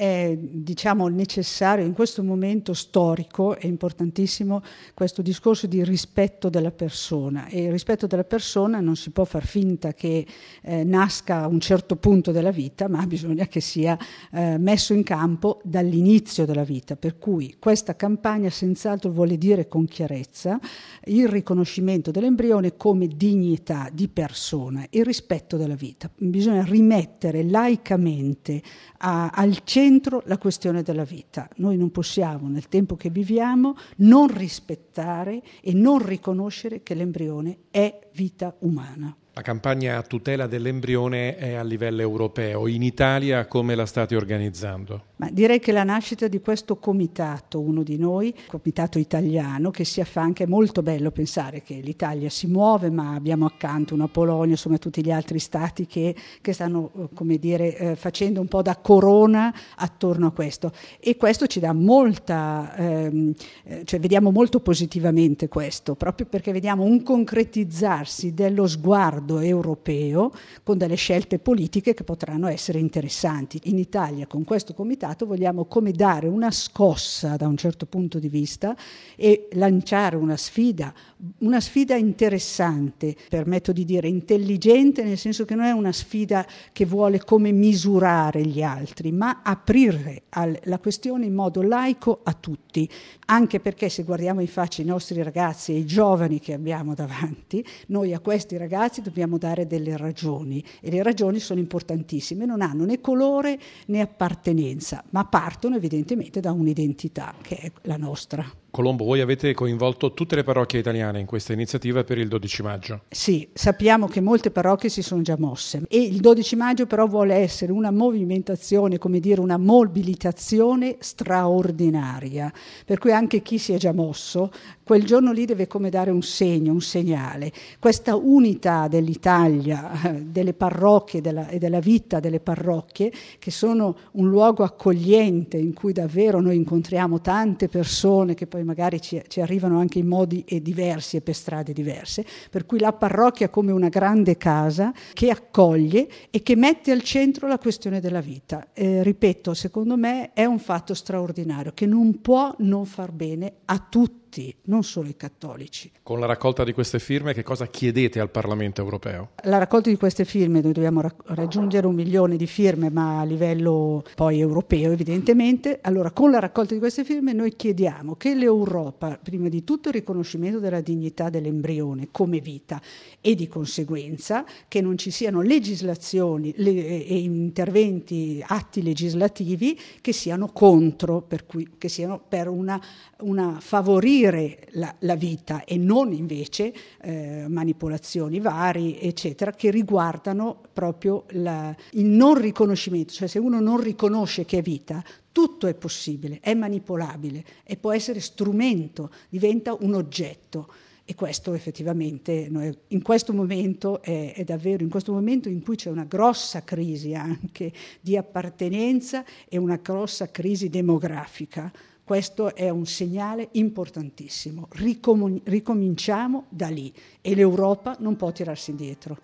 è necessario in questo momento storico, è importantissimo questo discorso di rispetto della persona, e il rispetto della persona non si può far finta che nasca a un certo punto della vita, ma bisogna che sia messo in campo dall'inizio della vita, per cui questa campagna senz'altro vuole dire con chiarezza il riconoscimento dell'embrione come dignità di persona, il rispetto della vita. Bisogna rimettere laicamente al centro la questione della vita. Noi non possiamo, nel tempo che viviamo, non rispettare e non riconoscere che l'embrione è vita umana. La campagna a tutela dell'embrione è a livello europeo. In Italia come la state organizzando? Ma direi che la nascita di questo comitato, uno di noi, comitato italiano, che si affanca, è molto bello pensare che l'Italia si muove, ma abbiamo accanto una Polonia, insomma tutti gli altri stati che stanno, facendo un po' da corona attorno a questo. E questo ci dà vediamo molto positivamente questo, proprio perché vediamo un concretizzarsi dello sguardo europeo con delle scelte politiche che potranno essere interessanti. In Italia con questo comitato vogliamo come dare una scossa da un certo punto di vista e lanciare una sfida interessante, permetto di dire intelligente, nel senso che non è una sfida che vuole come misurare gli altri, ma aprire la questione in modo laico a tutti, anche perché se guardiamo in faccia i nostri ragazzi e i giovani che abbiamo davanti, noi a questi ragazzi dobbiamo dare delle ragioni, e le ragioni sono importantissime, non hanno né colore né appartenenza, ma partono evidentemente da un'identità che è la nostra. Colombo, voi avete coinvolto tutte le parrocchie italiane in questa iniziativa per il 12 maggio. Sì, sappiamo che molte parrocchie si sono già mosse e il 12 maggio però vuole essere una movimentazione, una mobilitazione straordinaria, per cui anche chi si è già mosso quel giorno lì deve come dare un segno, un segnale. Questa unità dell'Italia, delle parrocchie e della vita delle parrocchie, che sono un luogo accogliente in cui davvero noi incontriamo tante persone che poi magari ci arrivano anche in modi diversi e per strade diverse, per cui la parrocchia come una grande casa che accoglie e che mette al centro la questione della vita. Ripeto, secondo me è un fatto straordinario che non può non far bene a tutti, non solo i cattolici. Con la raccolta di queste firme che cosa chiedete al Parlamento europeo? La raccolta di queste firme, noi dobbiamo raggiungere 1 milione di firme, ma a livello poi europeo evidentemente. Allora, con la raccolta di queste firme noi chiediamo che l'Europa, prima di tutto il riconoscimento della dignità dell'embrione come vita, e di conseguenza che non ci siano legislazioni e interventi, atti legislativi che siano contro, per cui che siano per una favorire la vita e non invece manipolazioni vari, eccetera, che riguardano proprio il non riconoscimento. Cioè, se uno non riconosce che è vita, tutto è possibile, è manipolabile e può essere strumento, diventa un oggetto. E questo effettivamente in questo momento è davvero in questo momento in cui c'è una grossa crisi anche di appartenenza e una grossa crisi demografica. Questo è un segnale importantissimo. Ricominciamo da lì e l'Europa non può tirarsi indietro.